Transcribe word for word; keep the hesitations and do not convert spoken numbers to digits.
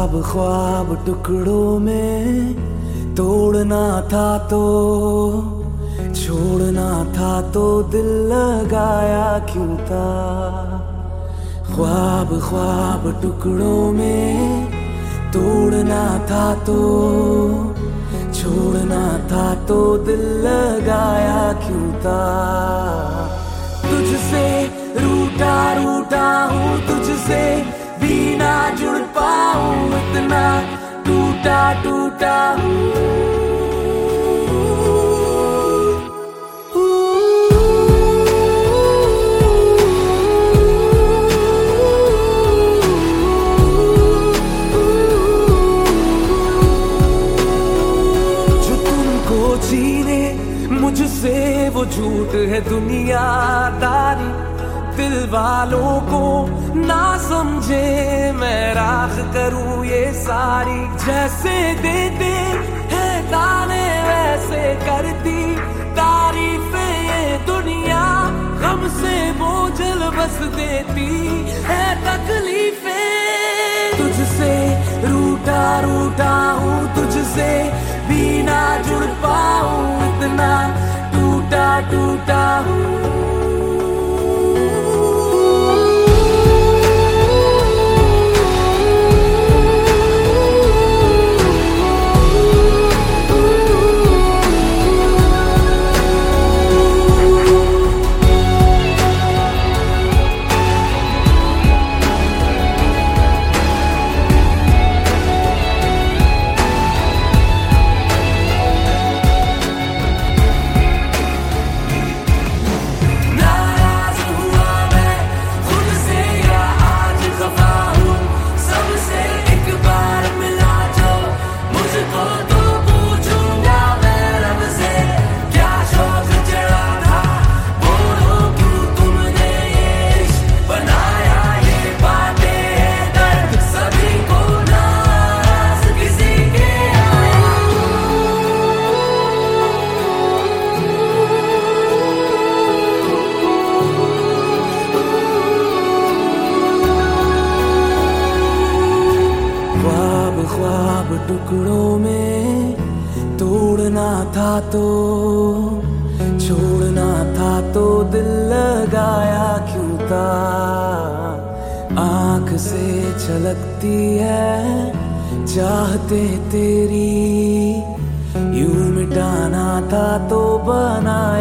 ख्वाब ख्वाब टुकड़ों में तोड़ना था तो छोड़ना था तो दिल लगाया क्यों था। ख्वाब ख्वाब टुकड़ों में तोड़ना था तो छोड़ना था तो दिल लगाया क्यों था। तुझसे रूठा रूठा हूँ, तुझसे भी ना जुड़ पाऊं, इतना टूटा टूटा हूँ। जो तुमको छीने मुझसे वो झूठ है दुनियादारी, दिल वालों को ना समझे मैं राख करूं ये सारी। जैसे देते हैं ताने वैसे करती तारीफें ये दुनिया, गम से बोझल बस देती है तकलीफें। तुझसे रूठा रूठा हूँ, तुझसे भी ना जुड़ पाऊं, इतना टूटा टूटा हूँ। ख्वाब टुकड़ों में तोड़ना था तो छोड़ना था तो दिल लगाया क्यों था। आंख से छलकती है चाहते तेरी, यूं मिटाना था तो बनाया